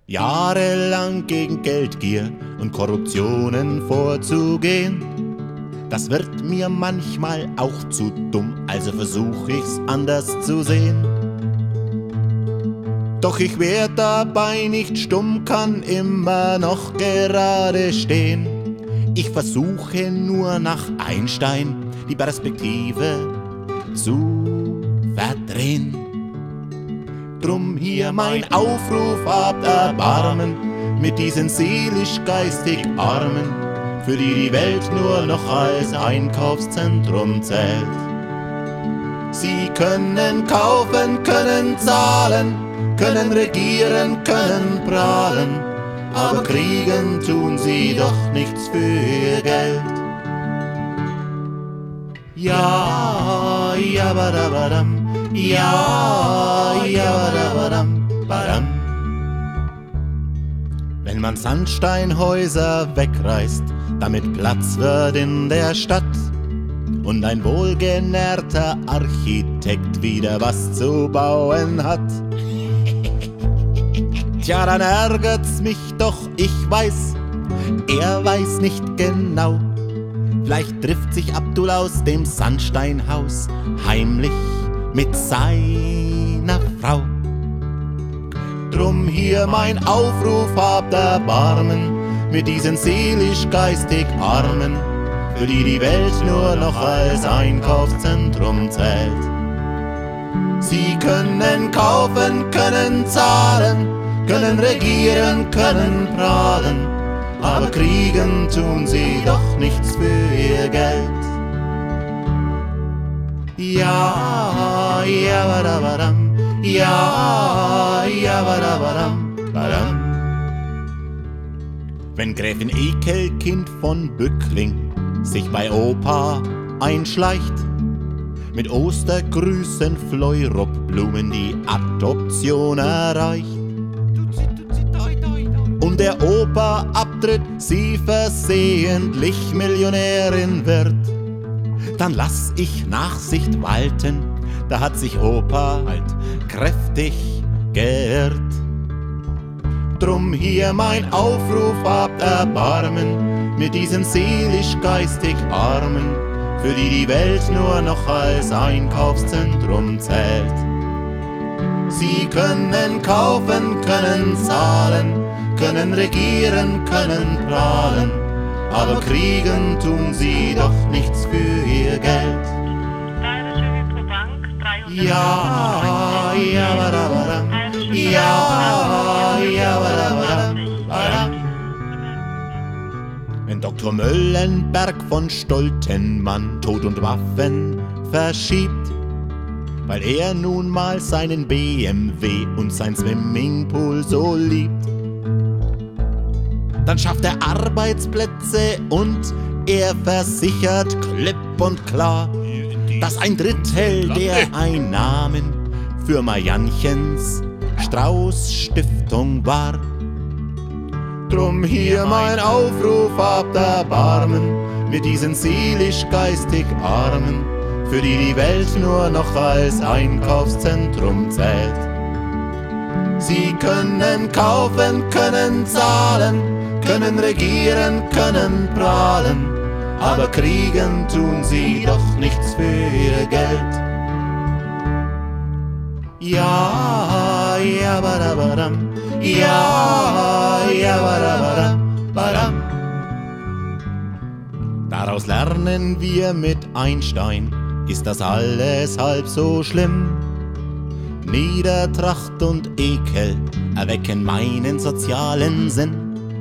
Jahrelang gegen Geldgier und Korruptionen vorzugehen, das wird mir manchmal auch zu dumm, also versuch ich's anders zu sehen. Doch ich werd dabei nicht stumm, kann immer noch gerade stehen. Ich versuche nur nach Einstein die Perspektive zu verdrehen. Drum hier mein Aufruf, habt Erbarmen mit diesen seelisch-geistig Armen, für die die Welt nur noch als Einkaufszentrum zählt. Sie können kaufen, können zahlen, können regieren, können prahlen, aber kriegen tun sie doch nichts für ihr Geld. Ja, ja, badabadam, ja, ja, badabadam, badam. Wenn man Sandsteinhäuser wegreißt, damit Platz wird in der Stadt und ein wohlgenährter Architekt wieder was zu bauen hat, tja, dann ärgert's mich doch, ich weiß, er weiß nicht genau. Vielleicht trifft sich Abdul aus dem Sandsteinhaus heimlich mit seiner Frau. Drum hier mein Aufruf, habt Erbarmen mit diesen seelisch-geistig Armen, für die die Welt nur noch als Einkaufszentrum zählt. Sie können kaufen, können zahlen, können regieren, können prahlen, aber kriegen tun sie doch nichts für ihr Geld. Ja, ja, badabadam, ja, ja, badabadam, badam. Wenn Gräfin Ekelkind von Bückling sich bei Opa einschleicht, mit Ostergrüßen Fleurop-Blumen die Adoption erreicht, und der Opa abtritt, sie versehentlich Millionärin wird, dann lass ich Nachsicht walten, da hat sich Opa halt kräftig geirrt. Drum hier mein Aufruf, habt Erbarmen mit diesen seelisch-geistig Armen, für die die Welt nur noch als Einkaufszentrum zählt. Sie können kaufen, können zahlen, können regieren, können prahlen, aber kriegen tun sie doch nichts für ihr Geld. Ja, ja, badabadam, ja, ja, badabadam, badam. Wenn Dr. Möllenberg von Stoltenmann Tod und Waffen verschiebt, weil er nun mal seinen BMW und sein Swimmingpool so liebt, dann schafft er Arbeitsplätze und er versichert klipp und klar, dass 1/3 der Einnahmen für Mariannchens Strauß-Stiftung war. Drum hier mein Aufruf, habt Erbarmen mit diesen seelisch-geistig Armen, für die die Welt nur noch als Einkaufszentrum zählt. Sie können kaufen, können zahlen, können regieren, können prahlen, aber kriegen tun sie doch nichts für ihr Geld. Ja, ja, badabadam, ja, ja, badabadam, badam. Daraus lernen wir mit Einstein, ist das alles halb so schlimm. Niedertracht und Ekel erwecken meinen sozialen Sinn.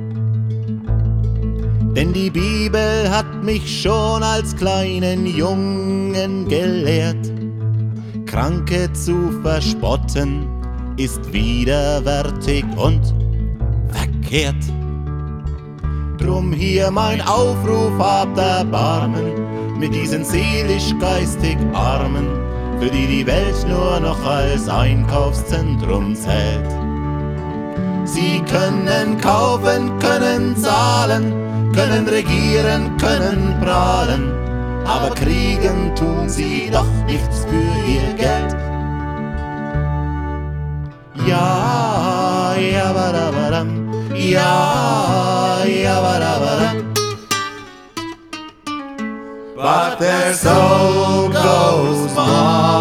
Denn die Bibel hat mich schon als kleinen Jungen gelehrt, Kranke zu verspotten ist widerwärtig und verkehrt. Drum hier mein Aufruf, habt Erbarmen mit diesen seelisch-geistig Armen, für die die Welt nur noch als Einkaufszentrum zählt. Sie können kaufen, können zahlen, können regieren, können prahlen, aber kriegen tun sie doch nichts für ihr Geld. Ja, ja, badabada. badam, ja, ja, badabadam. But their soul goes on.